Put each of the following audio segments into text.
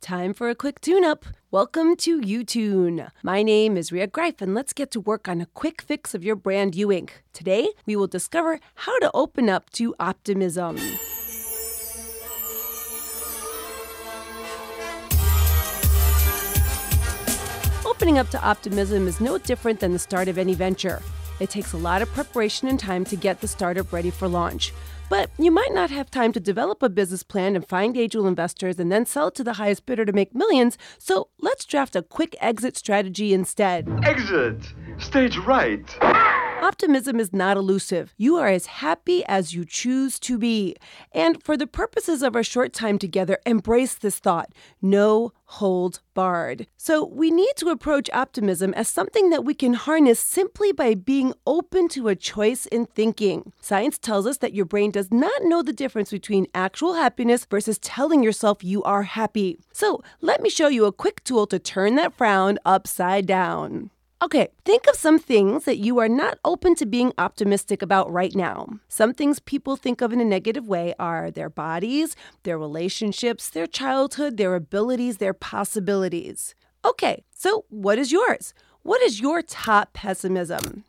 Time for a quick tune-up. Welcome to UTune. My name is Ria Greif, and let's get to work on a quick fix of your brand U Ink. Today, we will discover how to open up to optimism. Opening up to optimism is no different than the start of any venture. It takes a lot of preparation and time to get the startup ready for launch. But you might not have time to develop a business plan and find angel investors and then sell it to the highest bidder to make millions, so let's draft a quick exit strategy instead. Exit! Stage right! Optimism is not elusive. You are as happy as you choose to be. And for the purposes of our short time together, embrace this thought. No holds barred. So we need to approach optimism as something that we can harness simply by being open to a choice in thinking. Science tells us that your brain does not know the difference between actual happiness versus telling yourself you are happy. So let me show you a quick tool to turn that frown upside down. Okay, think of some things that you are not open to being optimistic about right now. Some things people think of in a negative way are their bodies, their relationships, their childhood, their abilities, their possibilities. Okay, so what is yours? What is your top pessimism?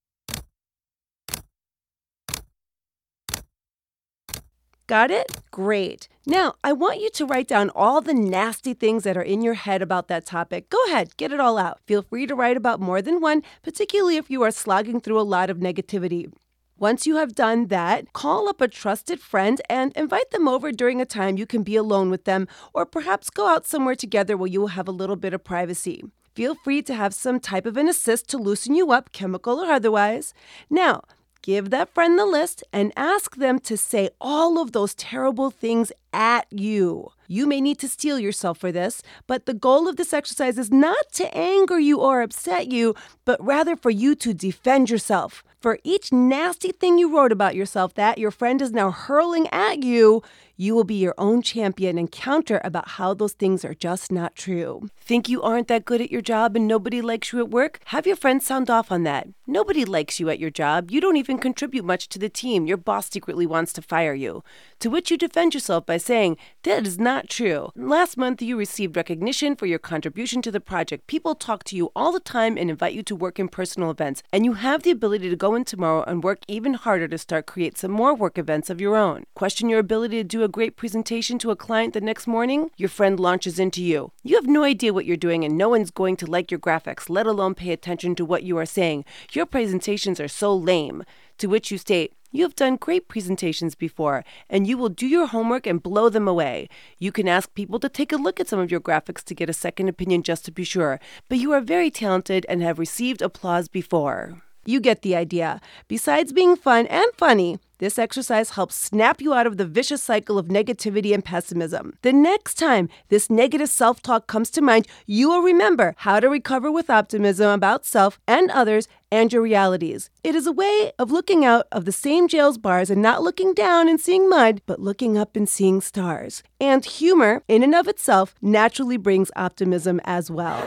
Got it? Great. Now, I want you to write down all the nasty things that are in your head about that topic. Go ahead, get it all out. Feel free to write about more than one, particularly if you are slogging through a lot of negativity. Once you have done that, call up a trusted friend and invite them over during a time you can be alone with them, or perhaps go out somewhere together where you will have a little bit of privacy. Feel free to have some type of an assist to loosen you up, chemical or otherwise. Now, give that friend the list and ask them to say all of those terrible things at you. You may need to steel yourself for this, but the goal of this exercise is not to anger you or upset you, but rather for you to defend yourself. For each nasty thing you wrote about yourself that your friend is now hurling at you, you will be your own champion and counter about how those things are just not true. Think you aren't that good at your job and nobody likes you at work? Have your friends sound off on that. Nobody likes you at your job. You don't even contribute much to the team. Your boss secretly wants to fire you. To which you defend yourself by saying, that is not true. Last month, you received recognition for your contribution to the project. People talk to you all the time and invite you to work in personal events. And you have the ability to go in tomorrow and work even harder to create some more work events of your own. Question your ability to do a great presentation to a client the next morning? Your friend launches into you. You have no idea what you're doing and no one's going to like your graphics, let alone pay attention to what you are saying. Your presentations are so lame. To which you state, you have done great presentations before, and you will do your homework and blow them away. You can ask people to take a look at some of your graphics to get a second opinion just to be sure, but you are very talented and have received applause before. You get the idea. Besides being fun and funny, this exercise helps snap you out of the vicious cycle of negativity and pessimism. The next time this negative self-talk comes to mind, you will remember how to recover with optimism about self and others and your realities. It is a way of looking out of the same jail's bars and not looking down and seeing mud, but looking up and seeing stars. And humor, in and of itself, naturally brings optimism as well.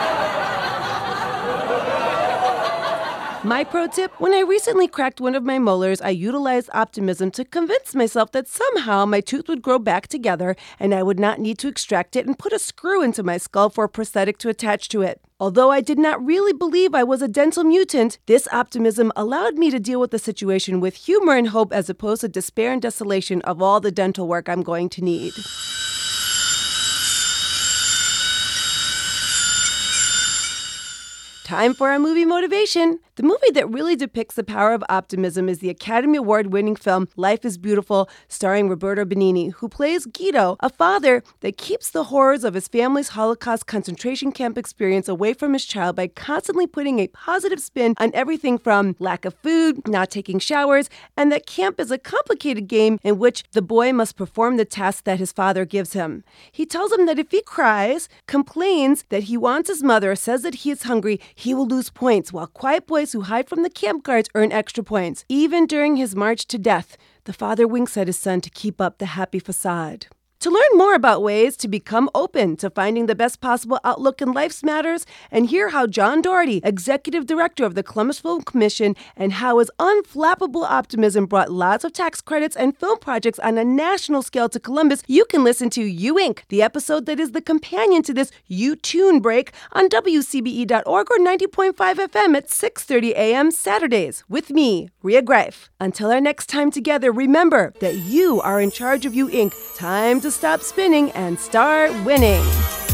My pro tip, when I recently cracked one of my molars, I utilized optimism to convince myself that somehow my tooth would grow back together and I would not need to extract it and put a screw into my skull for a prosthetic to attach to it. Although I did not really believe I was a dental mutant, this optimism allowed me to deal with the situation with humor and hope as opposed to despair and desolation of all the dental work I'm going to need. Time for our movie motivation. The movie that really depicts the power of optimism is the Academy Award-winning film Life is Beautiful, starring Roberto Benigni, who plays Guido, a father that keeps the horrors of his family's Holocaust concentration camp experience away from his child by constantly putting a positive spin on everything from lack of food, not taking showers, and that camp is a complicated game in which the boy must perform the tasks that his father gives him. He tells him that if he cries, complains that he wants his mother, says that he is hungry, he will lose points, while quiet boys who hide from the camp guards earn extra points. Even during his march to death, the father winks at his son to keep up the happy facade. To learn more about ways to become open to finding the best possible outlook in life's matters and hear how John Doherty, Executive Director of the Columbus Film Commission, and how his unflappable optimism brought lots of tax credits and film projects on a national scale to Columbus, you can listen to You Inc., the episode that is the companion to this You Tune break on WCBE.org or 90.5 FM at 6:30 a.m. Saturdays with me, Rhea Greif. Until our next time together, remember that you are in charge of You Inc. Time to stop spinning and start winning.